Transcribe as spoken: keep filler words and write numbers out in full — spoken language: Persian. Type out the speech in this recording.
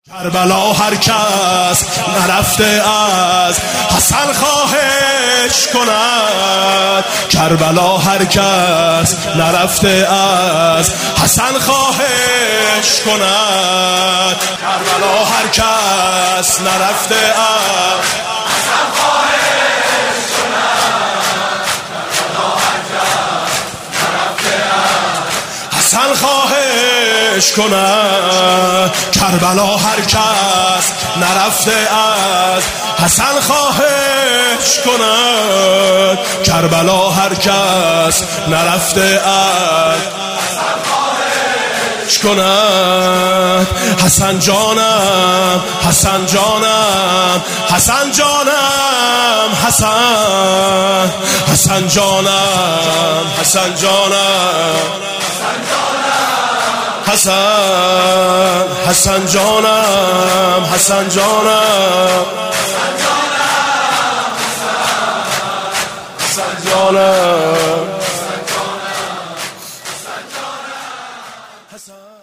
کربلا هر کس نرفته از حسن خواهش کند. کربلا هر کس نرفته از حسن خواهش کند. کربلا هر کس نرفته از حسن خواهش کند. کربلا هر کس نرفته از حسن خواهش کند. کربلا هر کس نرفته از حسن خواهش کند. کربلا هر کس نرفته از حسن خواهش کند. حسن جانم حسن جانم حسن جانم حسن حسن جانم حسن جانم حسن حسن جانم حسن جانم حسن جانم حسن